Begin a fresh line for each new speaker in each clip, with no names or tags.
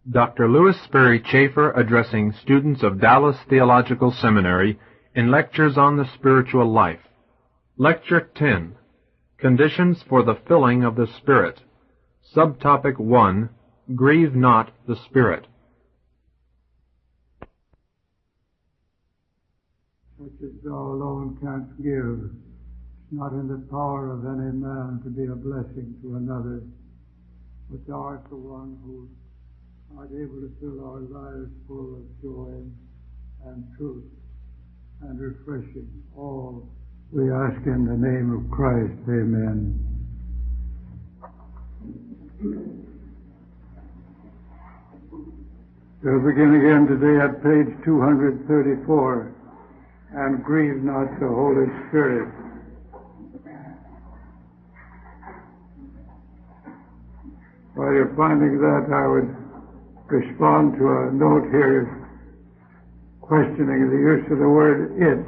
Dr. Lewis Sperry Chafer addressing students of Dallas Theological Seminary in Lectures on the Spiritual Life. Lecture 10, Conditions for the Filling of the Spirit. Subtopic 1, Grieve Not the Spirit.
Such as thou alone canst give, it's not in the power of any man to be a blessing to another, but thou art the one who art able to fill our lives full of joy and truth and refreshing. All we ask in the name of Christ. Amen. We'll begin again today at page 234, and grieve not the Holy Spirit. While you're finding that, I would respond to a note here questioning the use of the word it.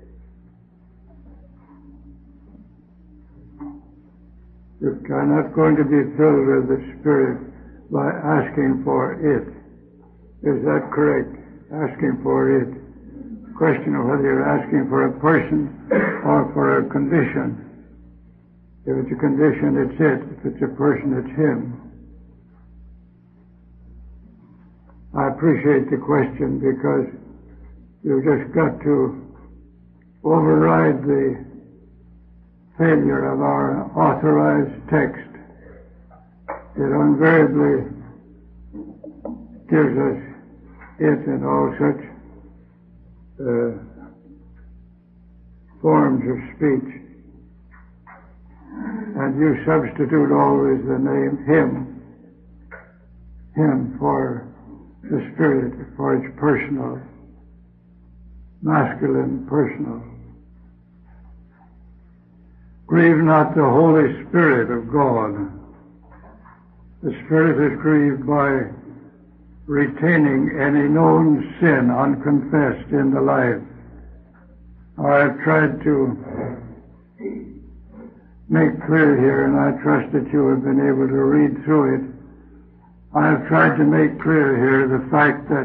You are not going to be filled with the Spirit by asking for it. Is that correct? Asking for it. Question of whether you're asking for a person or for a condition. If it's a condition, it's it. If it's a person, it's him. I appreciate the question because you've just got to override the failure of our authorized text. It invariably gives us it and all such forms of speech. And you substitute always the name him for the Spirit, for its personal, masculine, personal. Grieve not the Holy Spirit of God. The Spirit is grieved by retaining any known sin unconfessed in the life. I have tried to make clear here, and I trust that you have been able to read through it. I have tried to make clear here the fact that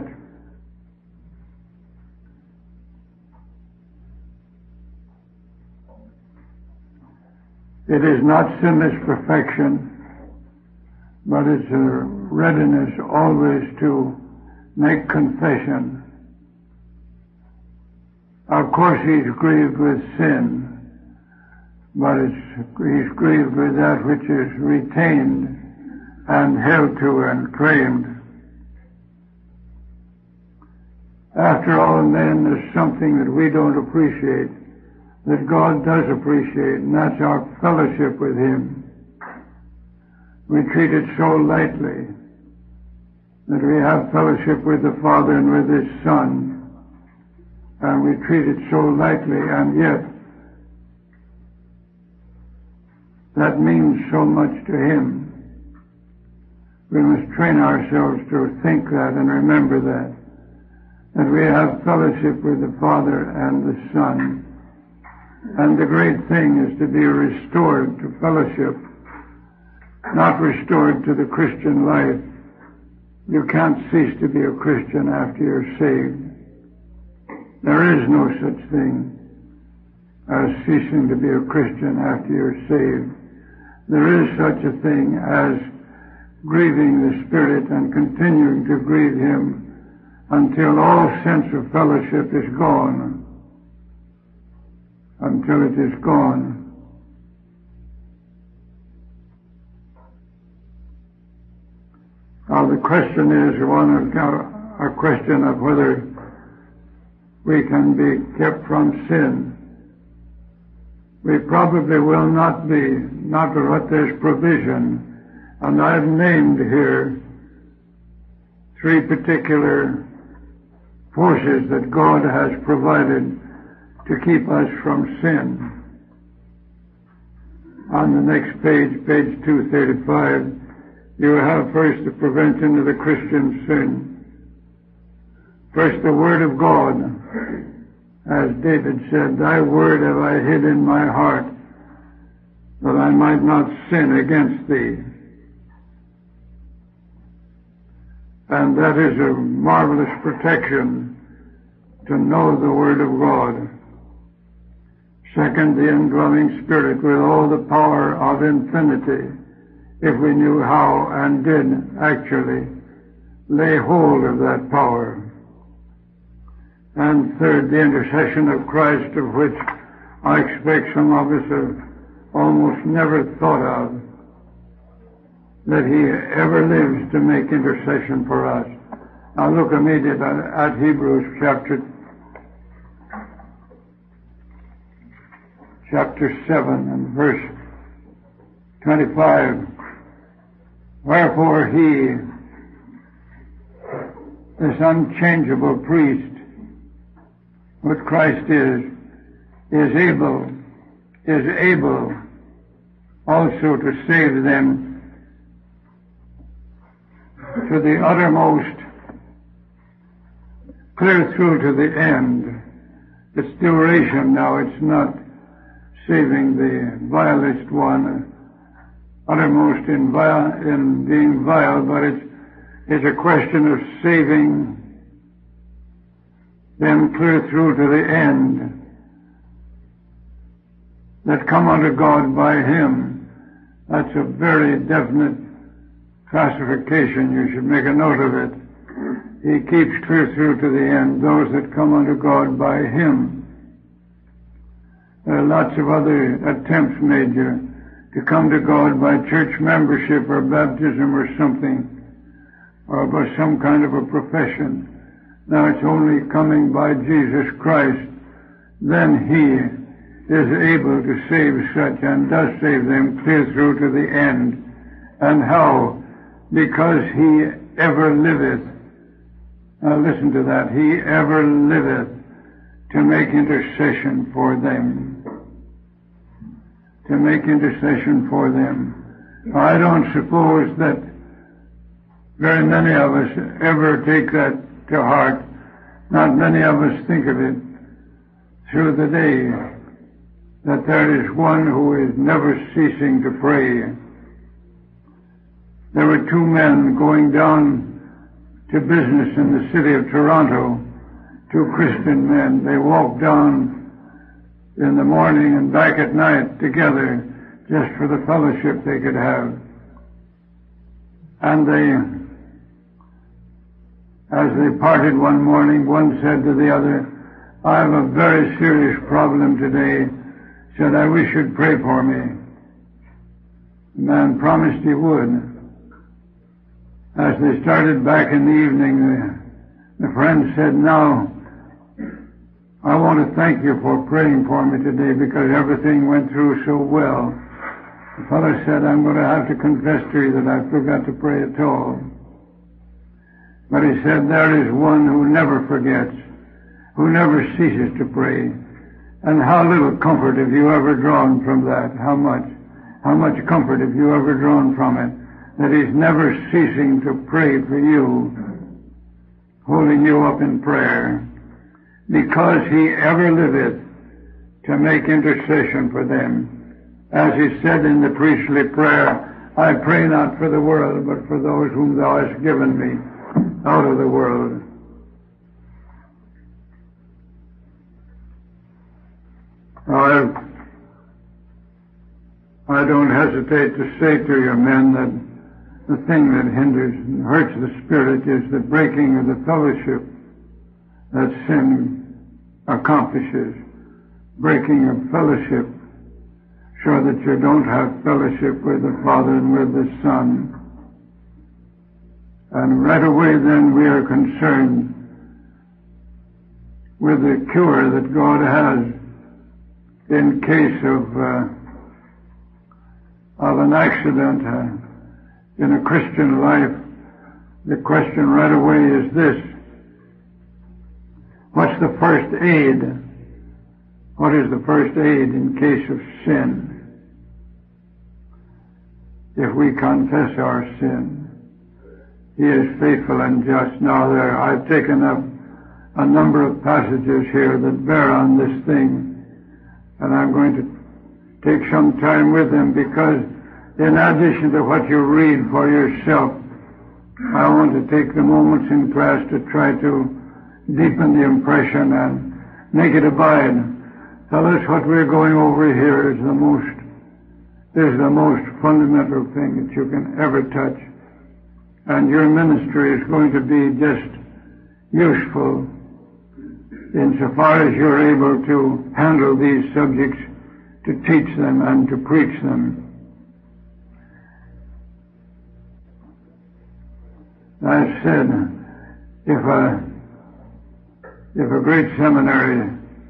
it is not sinless perfection, but it's a readiness always to make confession. Of course he's grieved with sin, but he's grieved with that which is retained and held to and claimed. After all, then, there's something that we don't appreciate, that God does appreciate, and that's our fellowship with Him. We treat it so lightly that we have fellowship with the Father and with His Son, and we treat it so lightly, and yet that means so much to Him. We must train ourselves to think that and remember that we have fellowship with the Father and the Son. And the great thing is to be restored to fellowship, not restored to the Christian life. You can't cease to be a Christian after you're saved. There is no such thing as ceasing to be a Christian after you're saved. There is such a thing as grieving the Spirit and continuing to grieve Him until all sense of fellowship is gone. Until it is gone. Now the question is a question of whether we can be kept from sin. We probably will not be, not but there's provision. And I've named here three particular forces that God has provided to keep us from sin. On the next page, page 235, you have first the prevention of the Christian sin. First, the Word of God. As David said, Thy Word have I hid in my heart, that I might not sin against Thee. And that is a marvelous protection to know the Word of God. Second, the indwelling Spirit with all the power of infinity, if we knew how and did actually lay hold of that power. And third, the intercession of Christ, of which I expect some of us have almost never thought of, that He ever lives to make intercession for us. Now look immediately at Hebrews chapter 7 and verse 25. Wherefore He, this unchangeable priest, what Christ is able also to save them to the uttermost, clear through to the end. It's duration now, it's not saving the vilest one, uttermost in being vile, but it's a question of saving them clear through to the end, that come unto God by Him. That's a very definite classification. You should make a note of it. He keeps clear through to the end those that come unto God by Him. There are lots of other attempts made to come to God by church membership or baptism or something, or by some kind of a profession. Now it's only coming by Jesus Christ. Then He is able to save such, and does save them clear through to the end. And how? Because He ever liveth. Now listen to that. He ever liveth to make intercession for them. To make intercession for them. I don't suppose that very many of us ever take that to heart. Not many of us think of it through the day, that there is one who is never ceasing to pray. There were two men going down to business in the city of Toronto, two Christian men. They walked down in the morning and back at night together just for the fellowship they could have. And as they parted one morning, one said to the other, I have a very serious problem today. Said, I wish you'd pray for me. The man promised he would. As they started back in the evening, the friend said, now, I want to thank you for praying for me today because everything went through so well. The fellow said, I'm going to have to confess to you that I forgot to pray at all. But he said, there is one who never forgets, who never ceases to pray. And how little comfort have you ever drawn from that? How much comfort have you ever drawn from it? That He's never ceasing to pray for you, holding you up in prayer, because He ever liveth to make intercession for them. As He said in the priestly prayer, I pray not for the world, but for those whom Thou hast given me out of the world. Now, I don't hesitate to say to you men that the thing that hinders and hurts the Spirit is the breaking of the fellowship that sin accomplishes. Breaking of fellowship, so that you don't have fellowship with the Father and with the Son. And right away then we are concerned with the cure that God has in case of an accident in a Christian life. The question right away is this: what's the first aid? What is the first aid in case of sin? If we confess our sin, He is faithful and just. Now I've taken up a number of passages here that bear on this thing, and I'm going to take some time with them, because in addition to what you read for yourself I want to take the moments in class to try to deepen the impression and make it abide. Tell us what we're going over here is the most fundamental thing that you can ever touch. And your ministry is going to be just useful insofar as you're able to handle these subjects, to teach them and to preach them. I said, if a great seminary,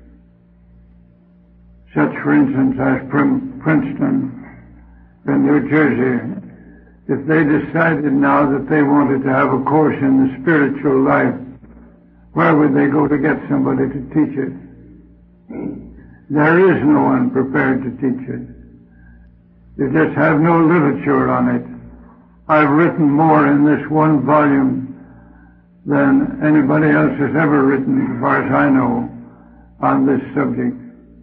such for instance as Princeton in New Jersey, if they decided now that they wanted to have a course in the spiritual life, where would they go to get somebody to teach it? There is no one prepared to teach it. You just have no literature on it. I've written more in this one volume than anybody else has ever written, as far as I know, on this subject.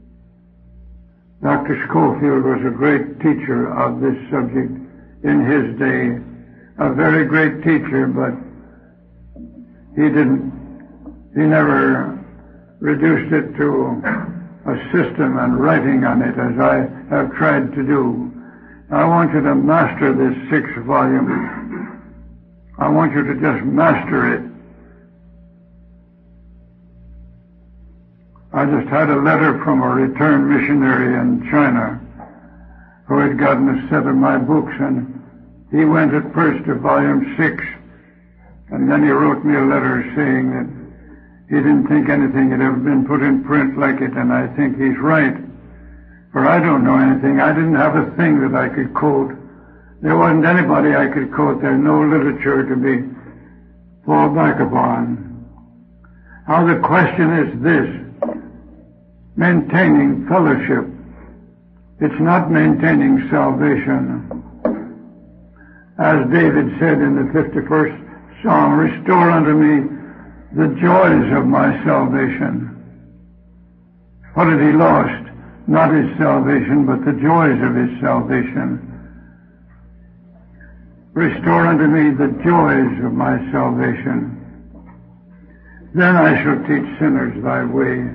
Dr. Schofield was a great teacher of this subject in his day, a very great teacher, but he never reduced it to a system and writing on it as I have tried to do. I want you to master this 6th volume. I want you to just master it. I just had a letter from a returned missionary in China who had gotten a set of my books, and he went at first to volume 6, and then he wrote me a letter saying that he didn't think anything had ever been put in print like it, and I think he's right. For I don't know anything. I didn't have a thing that I could quote. There wasn't anybody I could quote. There's no literature to fall back upon. Now the question is this: maintaining fellowship. It's not maintaining salvation. As David said in the 51st Psalm, restore unto me the joys of my salvation. What had he lost? Not his salvation, but the joys of his salvation. Restore unto me the joys of my salvation. Then I shall teach sinners thy way.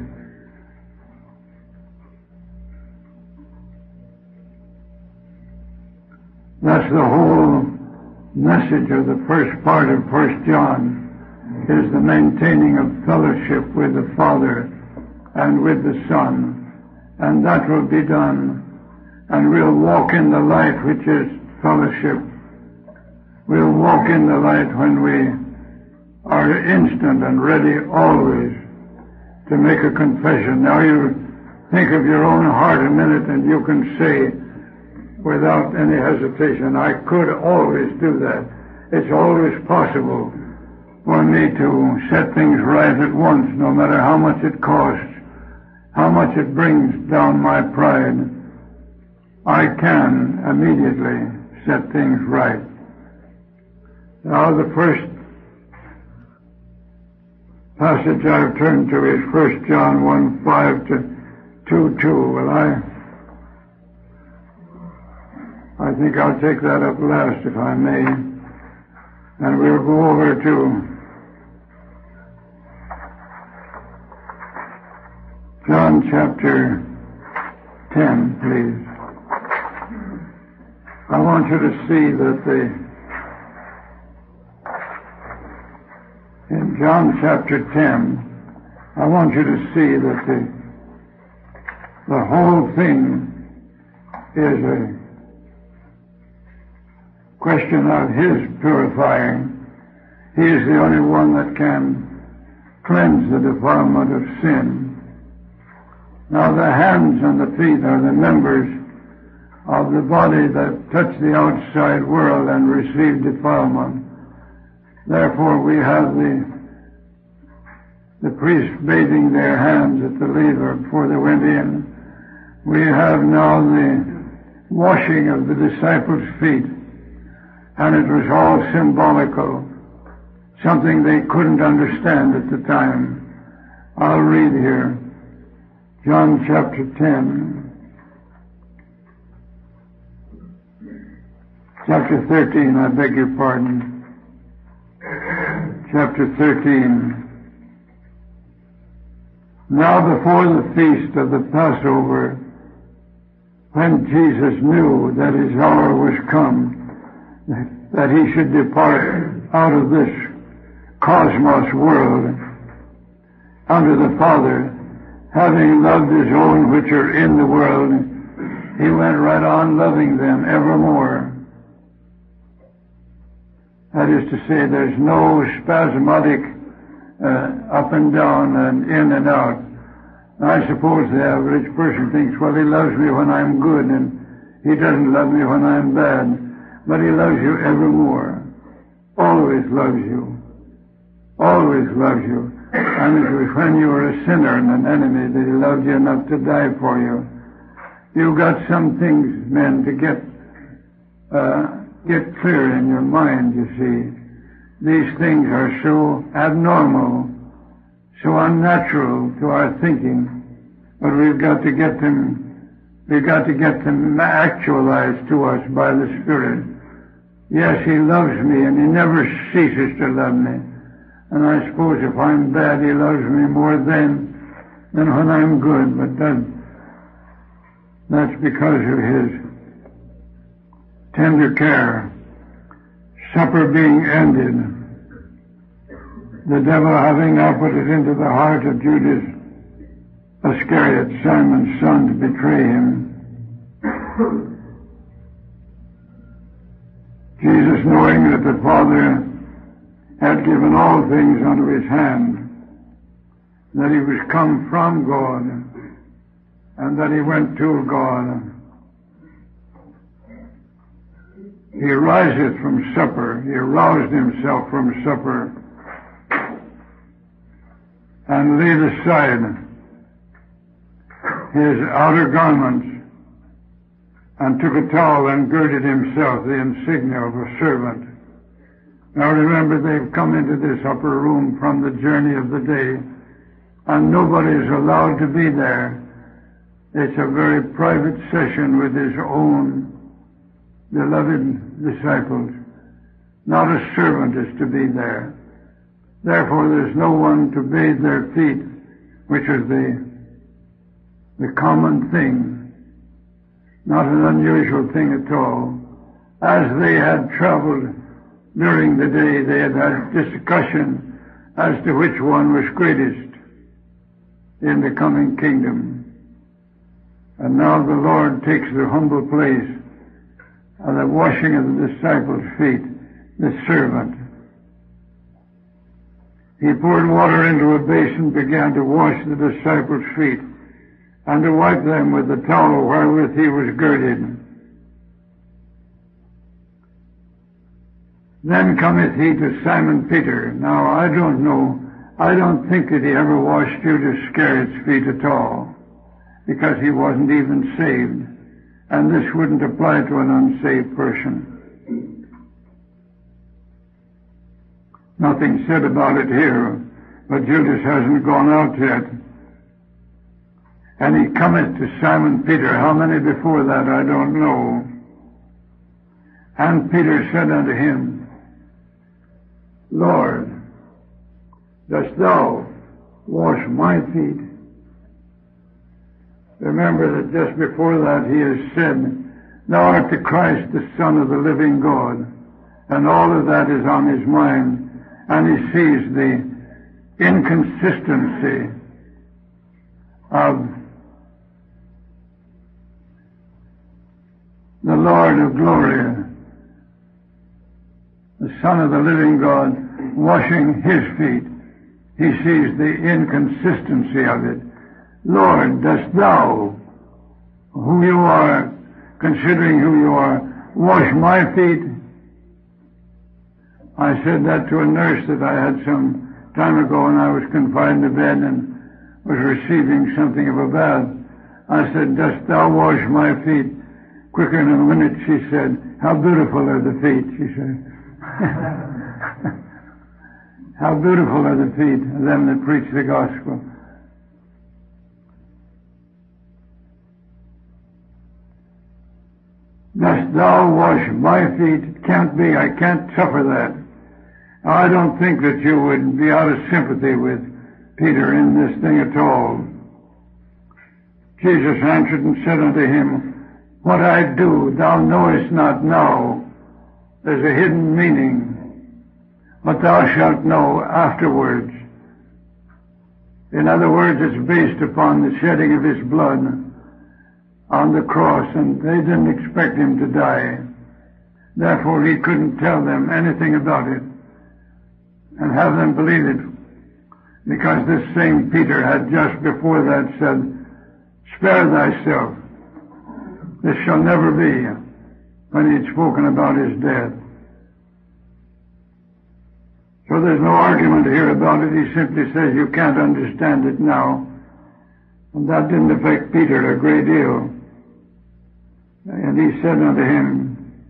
That's the whole message of the first part of 1 John, is the maintaining of fellowship with the Father and with the Son. And that will be done. And we'll walk in the light which is fellowship. We'll walk in the light when we are instant and ready always to make a confession. Now you think of your own heart a minute and you can say without any hesitation, I could always do that. It's always possible for me to set things right at once, no matter how much it costs, how much it brings down my pride. I can immediately set things right. Now the first passage I've turned to is 1 John 1:5 to 2:2. Well, I think I'll take that up last, if I may. And we'll go over to John chapter 10, please. I want you to see that in John chapter 10, I want you to see that the whole thing is a question of His purifying. He is the only one that can cleanse the defilement of sin. Now the hands and the feet are the members of the body that touch the outside world and receive defilement. Therefore we have the priests bathing their hands at the laver before they went in. We have now the washing of the disciples' feet, and it was all symbolical, something they couldn't understand at the time. I'll read here. John chapter 10, chapter 13, I beg your pardon. chapter 13. Now before the feast of the Passover, when Jesus knew that his hour was come, that he should depart out of this cosmos world unto the Father, having loved his own which are in the world, he went right on loving them evermore. That is to say, there's no spasmodic up and down and in and out. I suppose the average person thinks, well, he loves me when I'm good and he doesn't love me when I'm bad. But he loves you evermore. Always loves you. Always loves you. And it was when you were a sinner and an enemy that he loved you enough to die for you. You've got some things, men, to get clear in your mind, you see. These things are so abnormal, so unnatural to our thinking, but we've got to get them actualized to us by the Spirit. Yes, he loves me, and he never ceases to love me. And I suppose if I'm bad, he loves me more then than when I'm good, but that's because of his tender care. Supper being ended, the devil having now put it into the heart of Judas Iscariot, Simon's son, to betray him, Jesus, knowing that the Father had given all things unto his hand, that he was come from God, and that he went to God, he riseth from supper, he aroused himself from supper, and laid aside his outer garments, and took a towel and girded himself, the insignia of a servant. Now remember, they've come into this upper room from the journey of the day, and nobody is allowed to be there. It's a very private session with his own beloved disciples. Not a servant is to be there. Therefore, there's no one to bathe their feet, which is the common thing. Not an unusual thing at all. As they had traveled during the day, they had had discussion as to which one was greatest in the coming kingdom. And now the Lord takes the humble place of the washing of the disciples' feet, the servant. He poured water into a basin, began to wash the disciples' feet, and to wipe them with the towel wherewith he was girded. Then cometh he to Simon Peter. Now, I don't think that he ever washed Judas Iscariot's feet at all, because he wasn't even saved, and this wouldn't apply to an unsaved person. Nothing said about it here, but Judas hasn't gone out yet. And he cometh to Simon Peter. How many before that, I don't know. And Peter said unto him, Lord, dost thou wash my feet? Remember that just before that he has said, Thou art the Christ, the Son of the living God. And all of that is on his mind. And he sees the inconsistency of the Lord of glory, the Son of the living God, washing his feet. He sees the inconsistency of it. Lord, dost thou, who you are, considering who you are, wash my feet? I said that to a nurse that I had some time ago when I was confined to bed and was receiving something of a bath. I said, dost thou wash my feet? Quicker in a minute she said, how beautiful are the feet, she said. How beautiful are the feet of them that preach the gospel. Dost thou wash my feet? It can't be. I can't suffer that. I don't think that you would be out of sympathy with Peter in this thing at all. Jesus answered and said unto him, What I do thou knowest not now. There's a hidden meaning, but thou shalt know afterwards. In other words, it's based upon the shedding of his blood on the cross, and they didn't expect him to die. Therefore, he couldn't tell them anything about it and have them believe it, because this same Peter had just before that said, Spare thyself. This shall never be, when he had spoken about his death. So there's no argument here about it. He simply says you can't understand it now. And that didn't affect Peter a great deal. And he said unto him,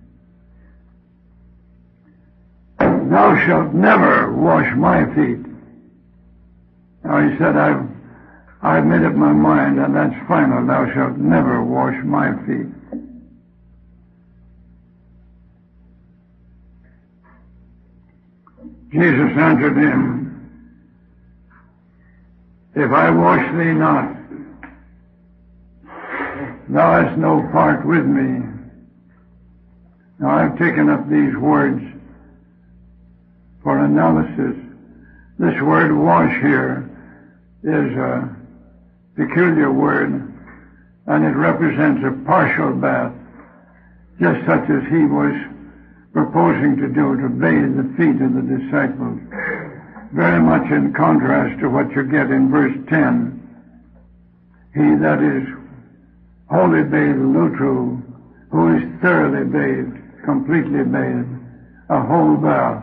Thou shalt never wash my feet. Now he said, I've made up my mind, and that's final. Thou shalt never wash my feet. Jesus answered him, If I wash thee not, thou hast no part with me. Now I've taken up these words for analysis. This word wash here is a peculiar word, and it represents a partial bath, just such as he was proposing to do, to bathe the feet of the disciples. Very much in contrast to what you get in verse 10. He that is wholly bathed, lutru, who is thoroughly bathed, completely bathed, a whole bath.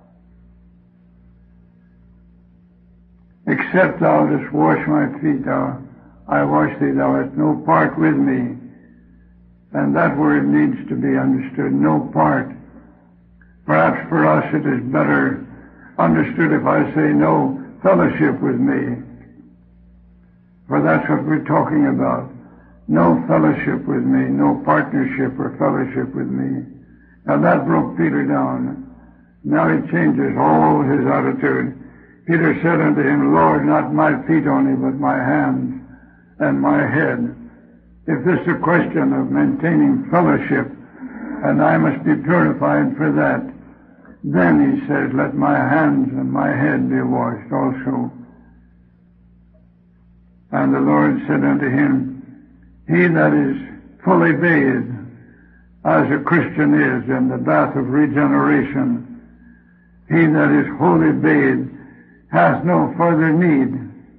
Except thou dost wash my feet, I wash thee, thou hast no part with me. And that word needs to be understood, no part. Perhaps for us it is better understood if I say no fellowship with me. For that's what we're talking about. No fellowship with me, no partnership or fellowship with me. Now that broke Peter down. Now he changes all his attitude. Peter said unto him, Lord, not my feet only, but my hands and my head. If this is a question of maintaining fellowship, and I must be purified for that, then, he says, let my hands and my head be washed also. And the Lord said unto him, He that is fully bathed, as a Christian is in the bath of regeneration, he that is wholly bathed hath no further need,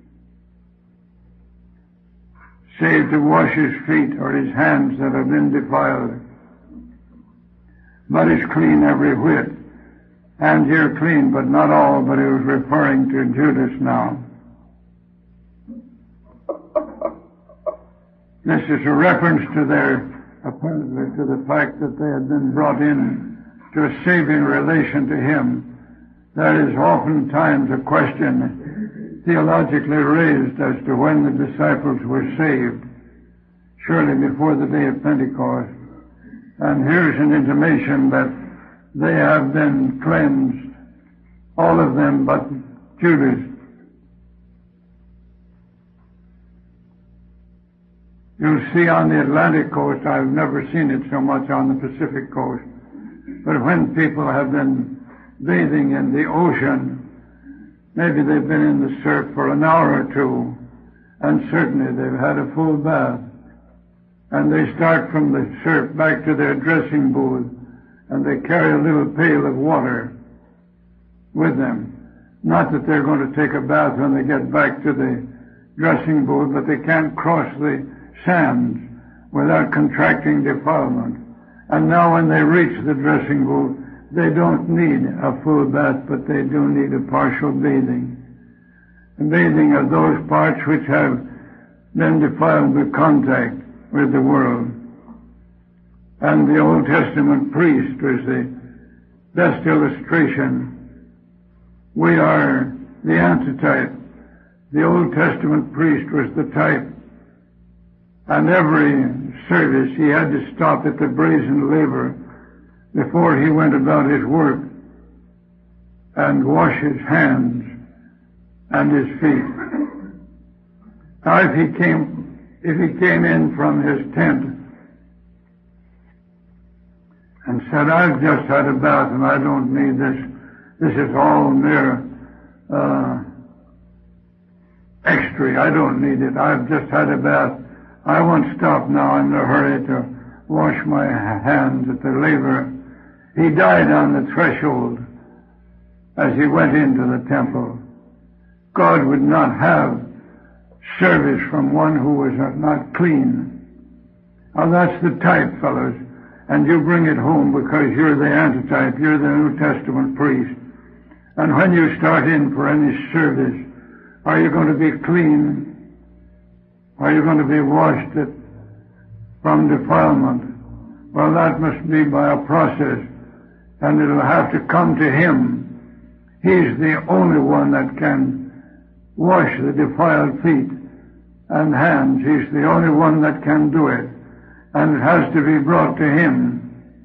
save to wash his feet or his hands that have been defiled, but is clean every whit. And here clean, but not all, but he was referring to Judas now. This is a reference to apparently to the fact that they had been brought in to a saving relation to him. There is oftentimes a question theologically raised as to when the disciples were saved, surely before the day of Pentecost. And here's an intimation that they have been cleansed, all of them but Judas. You'll see on the Atlantic coast, I've never seen it so much on the Pacific coast, but when people have been bathing in the ocean, maybe they've been in the surf for an hour or two, and certainly they've had a full bath, and they start from the surf back to their dressing booth, and they carry a little pail of water with them. Not that they're going to take a bath when they get back to the dressing booth, but they can't cross the sands without contracting defilement. And now when they reach the dressing booth, they don't need a full bath, but they do need a partial bathing. The bathing of those parts which have been defiled with contact with the world. And the Old Testament priest was the best illustration. We are the antitype. The Old Testament priest was the type. And every service he had to stop at the brazen laver before he went about his work. and wash his hands and his feet. Now if he came in from his tent and said, I've just had a bath and I don't need this is all mere extra, I don't need it, I've just had a bath, I won't stop now in a hurry to wash my hands at the laver. He died on the threshold as he went into the temple. God would not have service from one who was not clean. Now that's the type, fellows, and you bring it home because you're the antitype, you're the New Testament priest. And when you start in for any service, are you going to be clean? Are you going to be washed from defilement? Well, that must be by a process, and it'll have to come to Him. He's the only one that can wash the defiled feet and hands. He's the only one that can do it, and it has to be brought to Him.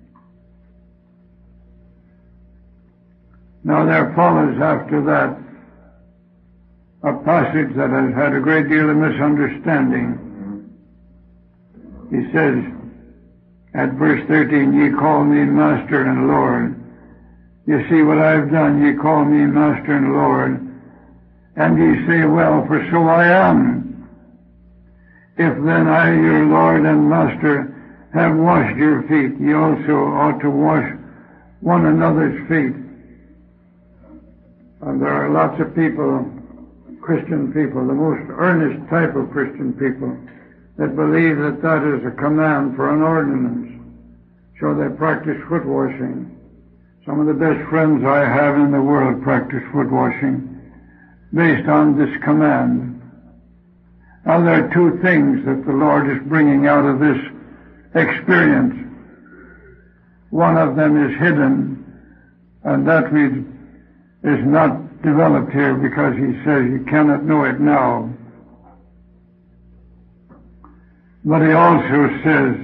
Now there follows after that a passage that has had a great deal of misunderstanding. He says at verse 13, ye call me Master and Lord. You see what I've done, ye call me Master and Lord. And ye say, well, for so I am. If then I, your Lord and Master, have washed your feet, ye also ought to wash one another's feet. And there are lots of people, Christian people, the most earnest type of Christian people, that believe that that is a command for an ordinance. So they practice foot washing. Some of the best friends I have in the world practice foot washing based on this command. Now there are two things that the Lord is bringing out of this experience. One of them is hidden, and that is not developed here because He says you cannot know it now. But He also says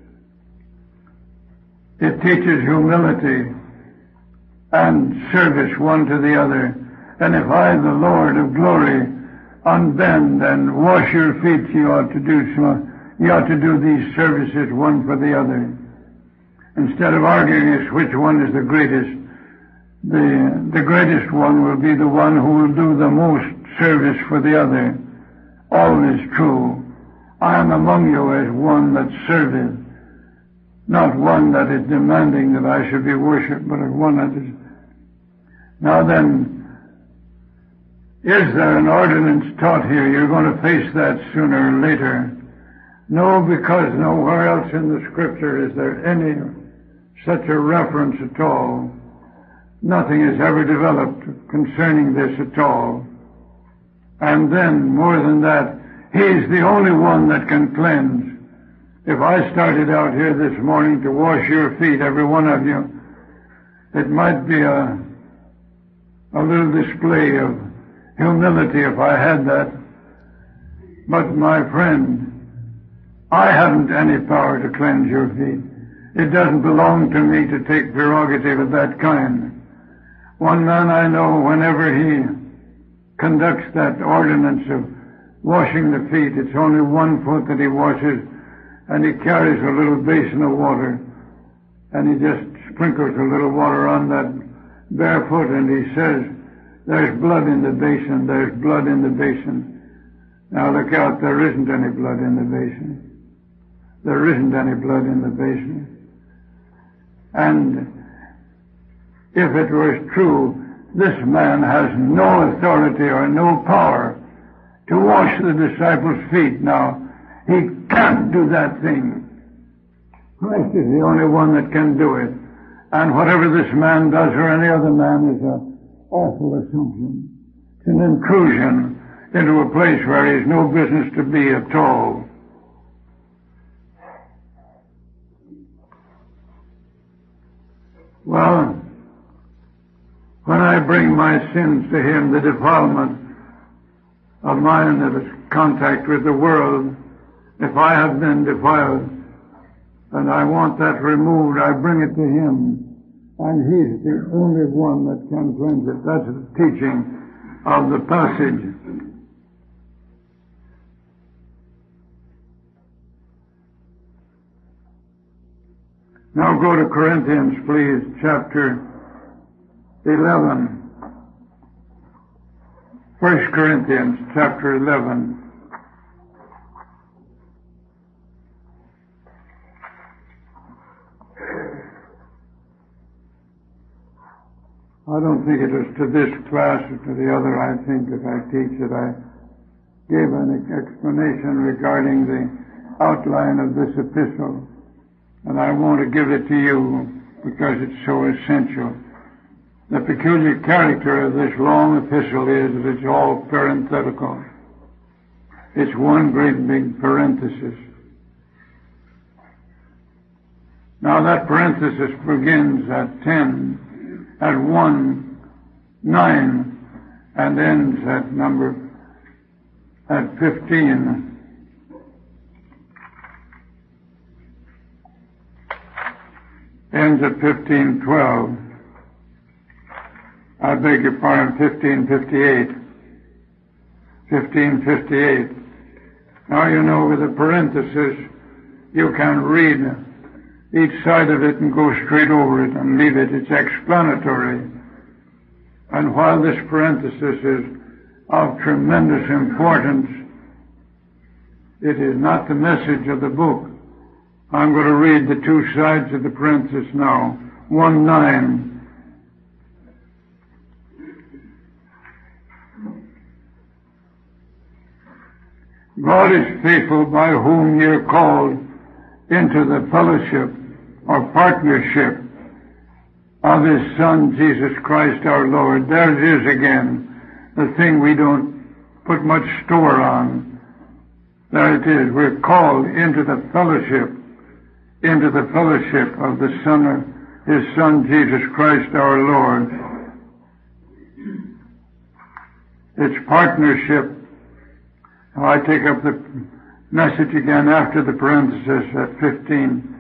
it teaches humility and service one to the other. And if I, the Lord of glory, unbend and wash your feet, you ought to do so. You ought to do these services one for the other. Instead of arguing as which one is the greatest, the greatest one will be the one who will do the most service for the other. Always true. I am among you as one that serveth, not one that is demanding that I should be worshipped, but as one that is. Now then, is there an ordinance taught here? You're going to face that sooner or later. No, because nowhere else in the Scripture is there any such a reference at all. Nothing has ever developed concerning this at all. And then, more than that, He's the only one that can cleanse. If I started out here this morning to wash your feet, every one of you, it might be a little display of humility if I had that. But my friend, I haven't any power to cleanse your feet. It doesn't belong to me to take prerogative of that kind. One man I know, whenever he conducts that ordinance of washing the feet, it's only one foot that he washes, and he carries a little basin of water, and he just sprinkles a little water on that bare foot, and he says, there's blood in the basin, there's blood in the basin. Now look out, there isn't any blood in the basin. There isn't any blood in the basin. And if it was true, this man has no authority or no power to wash the disciples' feet. Now, he can't do that thing. Christ is the only one that can do it. And whatever this man does or any other man is an awful assumption. It's an intrusion into a place where he has no business to be at all. Well, when I bring my sins to Him, the defilement of mine that is contact with the world, if I have been defiled and I want that removed, I bring it to Him. and He's the only one that can cleanse it. That's the teaching of the passage. Now go to Corinthians, please, chapter 11. 1 Corinthians, chapter 11. I don't think it was to this class or to the other. I think that I teach that I gave an explanation regarding the outline of this epistle. And I want to give it to you because it's so essential. The peculiar character of this long epistle is that it's all parenthetical. It's one great big parenthesis. Now that parenthesis begins at 10, at 1, 9, and ends at 15. Ends at 15:12. I beg your pardon, 15:58. 15:58. Now you know with a parenthesis, you can read each side of it and go straight over it and leave it. It's explanatory. And while this parenthesis is of tremendous importance, it is not the message of the book. I'm going to read the two sides of the parenthesis now. 1:9. God is faithful, by whom ye are called into the fellowship or partnership of His Son, Jesus Christ our Lord. There it is again, the thing we don't put much store on. There it is. We're called into the fellowship of the Son, His Son, Jesus Christ our Lord. It's partnership. Now I take up the message again after the parenthesis at 15.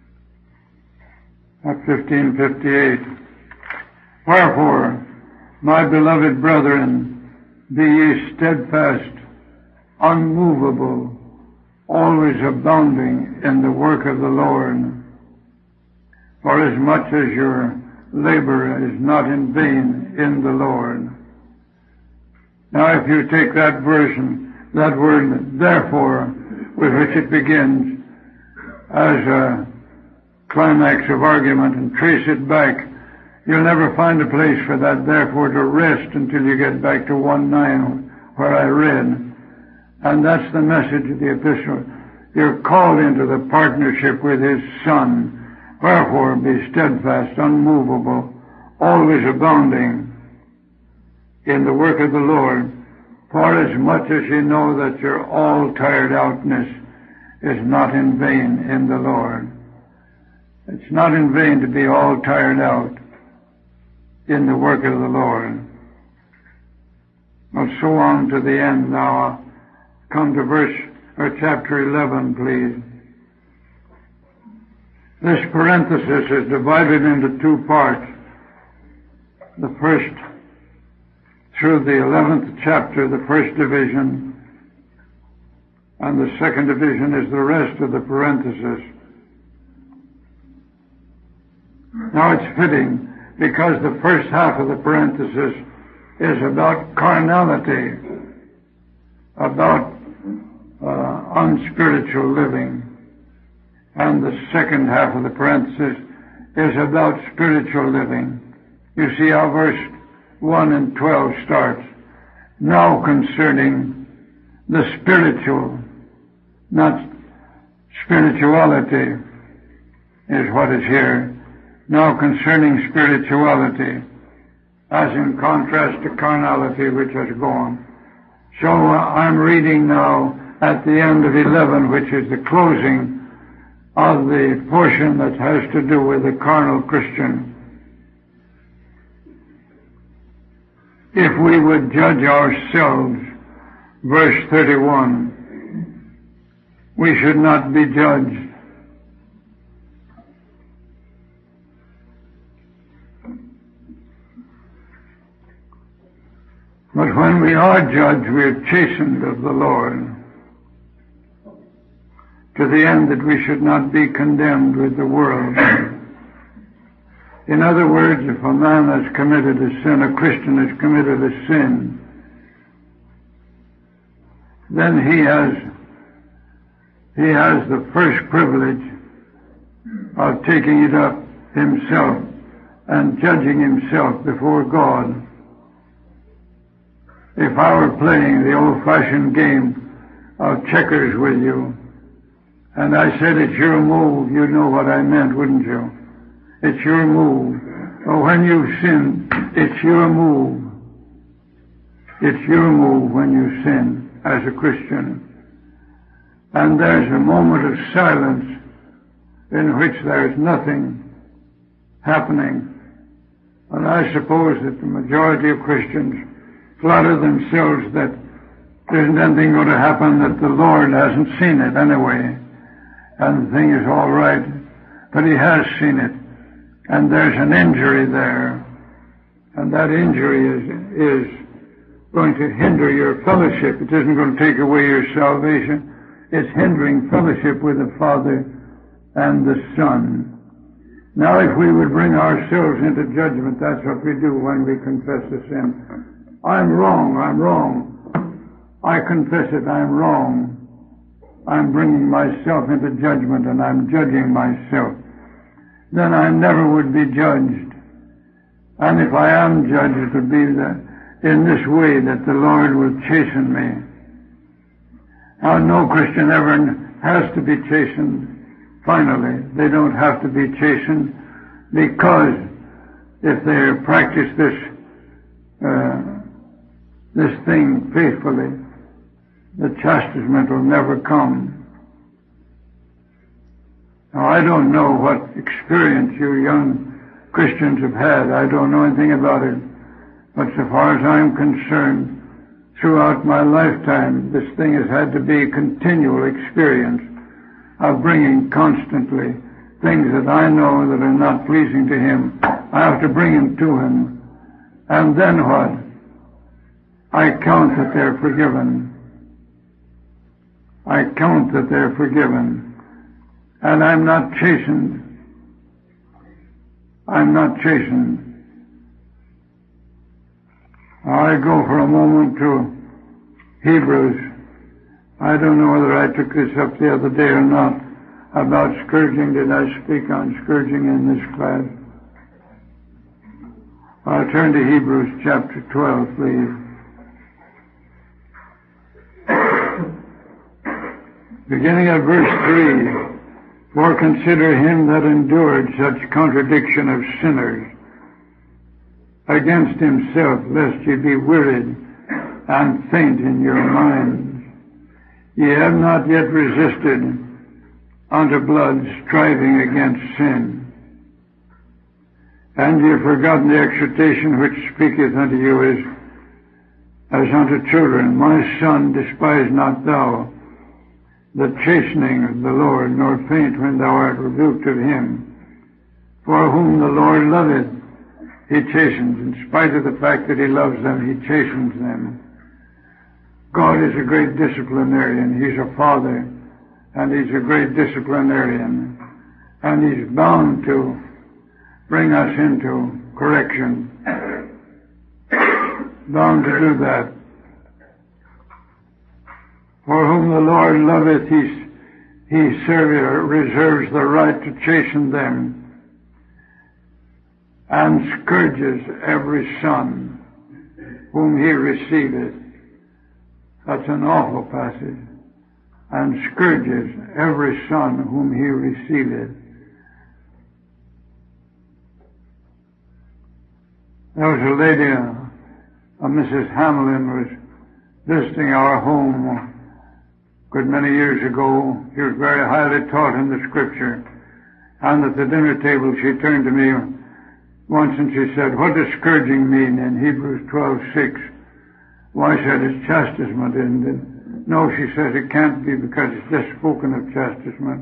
At 15:58. Wherefore, my beloved brethren, be ye steadfast, unmovable, always abounding in the work of the Lord. For as much as your labor is not in vain in the Lord. Now if you take that version, that word, therefore, with which it begins as a climax of argument and trace it back, you'll never find a place for that therefore to rest until you get back to 1:9 where I read. And that's the message of the epistle. You're called into the partnership with His Son. Wherefore be steadfast, unmovable, always abounding in the work of the Lord. For as much as you know that your all tired outness is not in vain in the Lord. It's not in vain to be all tired out in the work of the Lord. I'll so on to the end now. Come to chapter 11, please. This parenthesis is divided into two parts. The first, through the 11th chapter, the first division, and the second division is the rest of the parenthesis. Now it's fitting, because the first half of the parenthesis is about carnality, about unspiritual living, and the second half of the parenthesis is about spiritual living. You see how verse 1 and 12 starts. Now concerning the spiritual, not spirituality is what is here. Now concerning spirituality, as in contrast to carnality which has gone. So I'm reading now at the end of 11, which is the closing of the portion that has to do with the carnal Christian. If we would judge ourselves, verse 31, we should not be judged. But when we are judged, we are chastened of the Lord, to the end that we should not be condemned with the world. In other words, if a man has committed a sin, a Christian has committed a sin, then he has the first privilege of taking it up himself and judging himself before God. If I were playing the old-fashioned game of checkers with you, and I said, it's your move, you'd know what I meant, wouldn't you? It's your move. But when you sin, it's your move. It's your move when you sin as a Christian. And there's a moment of silence in which there's nothing happening. And I suppose that the majority of Christians flatter themselves that there isn't anything going to happen, that the Lord hasn't seen it anyway, and the thing is all right, but He has seen it, and there's an injury there, and that injury is going to hinder your fellowship. It isn't going to take away your salvation. It's hindering fellowship with the Father and the Son. Now, if we would bring ourselves into judgment, that's what we do when we confess a sin. I'm wrong. I confess it, I'm wrong. I'm bringing myself into judgment and I'm judging myself. Then I never would be judged. And if I am judged, it would be in this way that the Lord will chasten me. Now, no Christian ever has to be chastened. Finally, they don't have to be chastened, because if they practice this thing faithfully, the chastisement will never come. Now, I don't know what experience you young Christians have had. I don't know anything about it. But so far as I'm concerned, throughout my lifetime, this thing has had to be a continual experience of bringing constantly things that I know that are not pleasing to Him. I have to bring them to Him. And then what? I count that they're forgiven. I count that they're forgiven. And I'm not chastened. I'm not chastened. I go for a moment to Hebrews. I don't know whether I took this up the other day or not, about scourging. Did I speak on scourging in this class? I'll turn to Hebrews chapter 12, please. Beginning at verse 3, for consider him that endured such contradiction of sinners against himself, lest ye be wearied and faint in your minds. Ye have not yet resisted unto blood, striving against sin. And ye have forgotten the exhortation which speaketh unto you as unto children. My son, despise not thou the chastening of the Lord, nor faint when thou art rebuked of him. For whom the Lord loveth, He chastens. In spite of the fact that He loves them, He chastens them. God is a great disciplinarian. He's a Father, and He's a great disciplinarian. And He's bound to bring us into correction. Bound to do that. For whom the Lord loveth, He reserves the right to chasten them, and scourges every son whom He receiveth. That's an awful passage. And scourges every son whom He receiveth. There was a lady, Mrs. Hamlin, was visiting our home a good many years ago. She was very highly taught in the Scripture. And at the dinner table she turned to me once and she said, what does scourging mean in Hebrews 12:6? Well, I said, it's chastisement, isn't it? No, she says, it can't be, because it's just spoken of chastisement.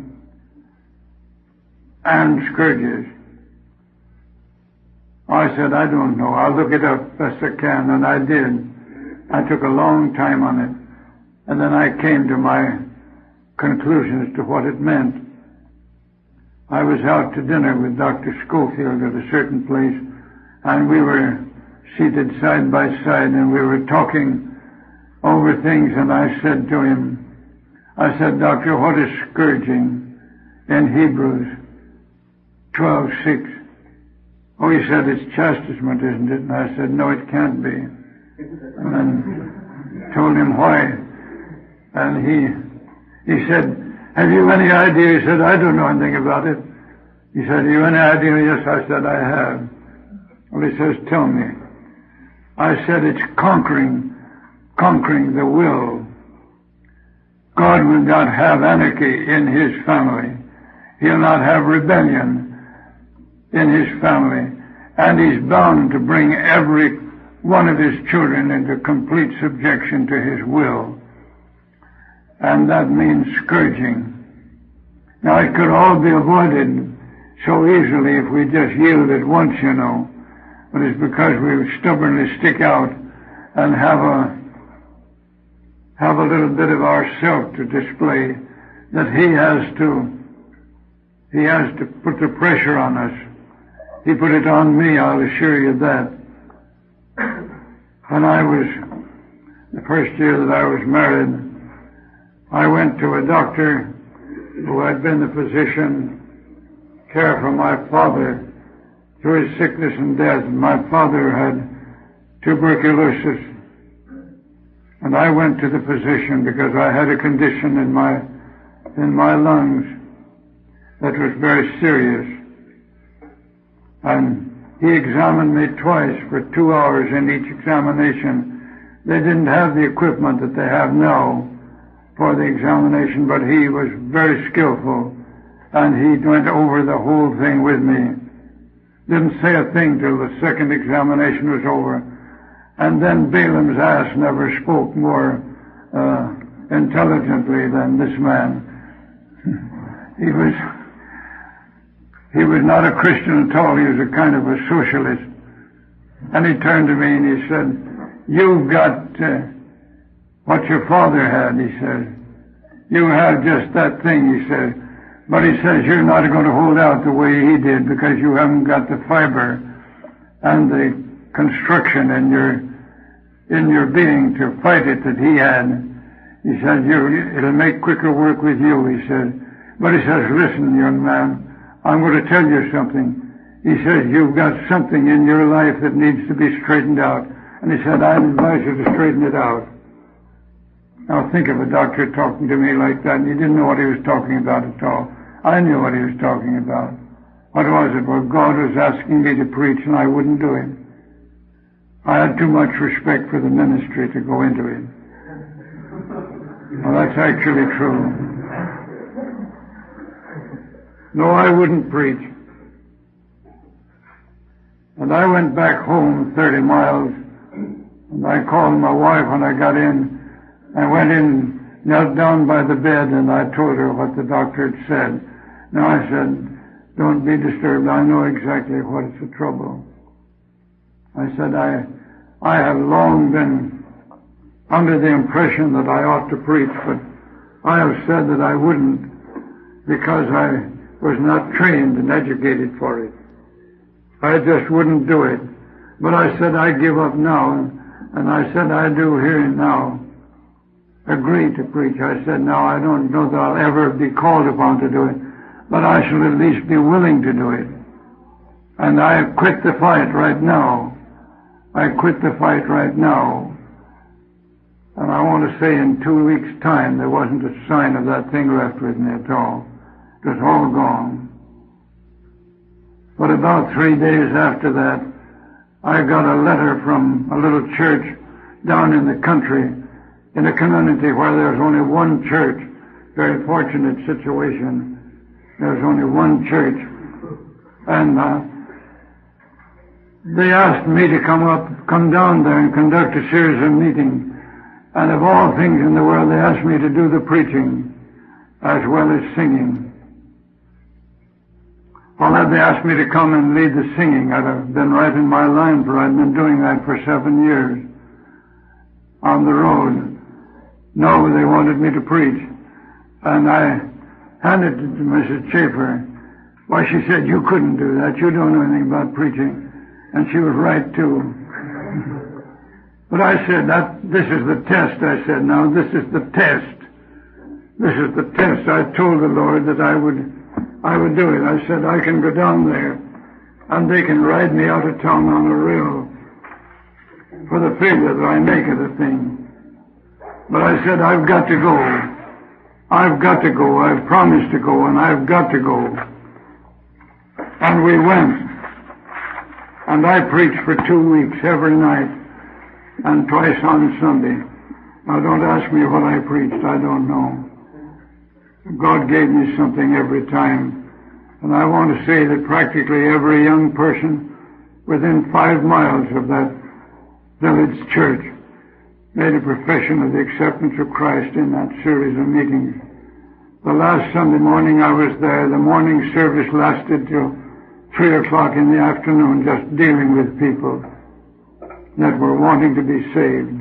And scourges. I said, I don't know. I'll look it up best I can, and I did. I took a long time on it, and then I came to my conclusion as to what it meant. I was out to dinner with Dr. Schofield at a certain place, and we were seated side by side, and we were talking over things, and I said to him, I said, Doctor, what is scourging in Hebrews 12:6? Oh, he said, it's chastisement, isn't it? And I said, no, it can't be. And then told him why. And he said, have you any idea? He said, I don't know anything about it. He said, have you any idea? Yes, I said, I have. Well, he says, tell me. I said, it's conquering the will. God will not have anarchy in His family. He'll not have rebellion in His family. And He's bound to bring every one of His children into complete subjection to His will. And that means scourging. Now, it could all be avoided so easily if we just yielded once, you know. But it's because we stubbornly stick out and have a little bit of ourself to display that He has to put the pressure on us. He put it on me, I'll assure you that. When the first year that I was married, I went to a doctor who had been the physician, care for my father through his sickness and death. My father had tuberculosis, and I went to the physician because I had a condition in my lungs that was very serious. And he examined me twice for 2 hours in each examination. They didn't have the equipment that they have now for the examination, but he was very skillful, and he went over the whole thing with me. Didn't say a thing till the second examination was over. And then Balaam's ass never spoke more intelligently than this man. He was not a Christian at all. He was a kind of a socialist. And he turned to me and he said, you've got what your father had, he said. You have just that thing, he said. But he says you're not going to hold out the way he did because you haven't got the fiber and the construction in your being to fight it that he had. He said, it'll make quicker work with you, he said. But he says, listen, young man, I'm going to tell you something. He says, you've got something in your life that needs to be straightened out. And he said, I'd advise you to straighten it out. Now think of a doctor talking to me like that, and he didn't know what he was talking about at all. I knew what he was talking about. What was it? Well, God was asking me to preach, and I wouldn't do it. I had too much respect for the ministry to go into it. Well, that's actually true. No, I wouldn't preach. And I went back home 30 miles, and I called my wife when I got in. I went in, knelt down by the bed, and I told her what the doctor had said. Now I said, don't be disturbed. I know exactly what is the trouble. I said, I have long been under the impression that I ought to preach, but I have said that I wouldn't because I was not trained and educated for it. I just wouldn't do it. But I said, I give up now, and I said, I do here and now agree to preach. I said, now I don't know that I'll ever be called upon to do it, but I shall at least be willing to do it. And I quit the fight right now. I quit the fight right now. And I want to say in 2 weeks' time there wasn't a sign of that thing left with me at all. It was all gone. But about 3 days after that, I got a letter from a little church down in the country, in a community where there's only one church. Very fortunate situation. There's only one church. And they asked me to come down there and conduct a series of meetings. And of all things in the world, they asked me to do the preaching as well as singing. Well, had they asked me to come and lead the singing, I'd have been right in my line, for I'd been doing that for 7 years. on the road. No, they wanted me to preach. And I handed it to Mrs. Chafer. Why, she said, you couldn't do that. You don't know anything about preaching. And she was right, too. But I said, this is the test. I said, now, this is the test. This is the test. I told the Lord that I would do it. I said, I can go down there, and they can ride me out of town on a rail for the figure that I make of the thing. But I said, I've got to go. I've got to go. I've promised to go, and I've got to go. And we went. And I preached for 2 weeks every night and twice on Sunday. Now, don't ask me what I preached. I don't know. God gave me something every time. And I want to say that practically every young person within 5 miles of that village church made a profession of the acceptance of Christ in that series of meetings. The last Sunday morning I was there, the morning service lasted till 3 o'clock in the afternoon, just dealing with people that were wanting to be saved.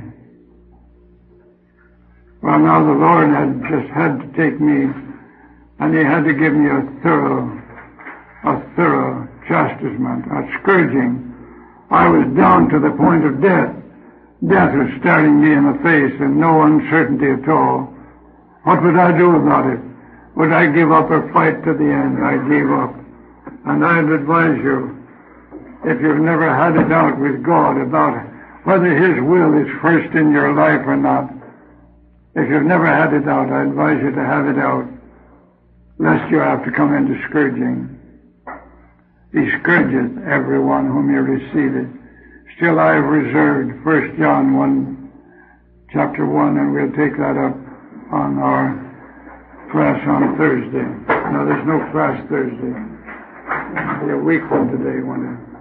Well, now the Lord had just had to take me, and He had to give me a thorough chastisement, a scourging. I was down to the point of death. Death was staring me in the face, and no uncertainty at all. What would I do about it? Would I give up or fight to the end? I gave up. And I'd advise you, if you've never had it out with God about whether His will is first in your life or not, if you've never had it out, I advise you to have it out, lest you have to come into scourging. He scourgeth everyone whom He receiveth. Still I have reserved 1 John 1, chapter 1, and we'll take that up on our class on Thursday. No, there's no class Thursday. It'll be a week from today, won't it?